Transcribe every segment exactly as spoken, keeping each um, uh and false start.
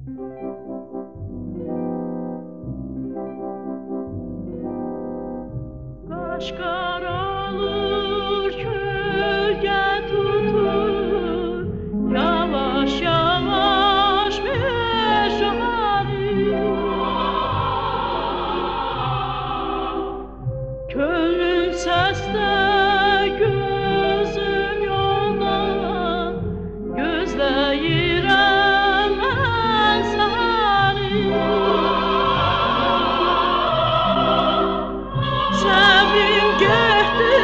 Kaş karalır, kölge tutur, yavaş yavaş meşali. Könlüm seste, gözüm yolda, gözleyirem ben seni. Sevdim gitti,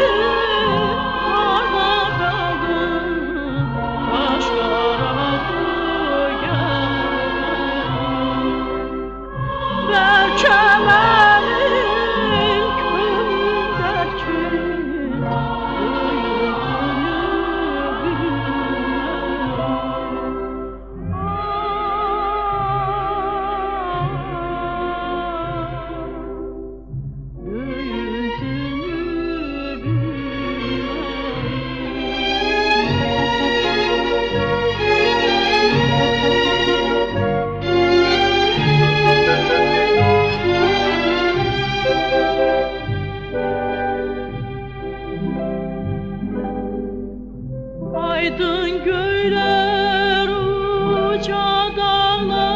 orada kaldım, kaş karardı gelmedi. Belki benim könlümdeki büyüdüğünü aydın göyler, uca dağlar.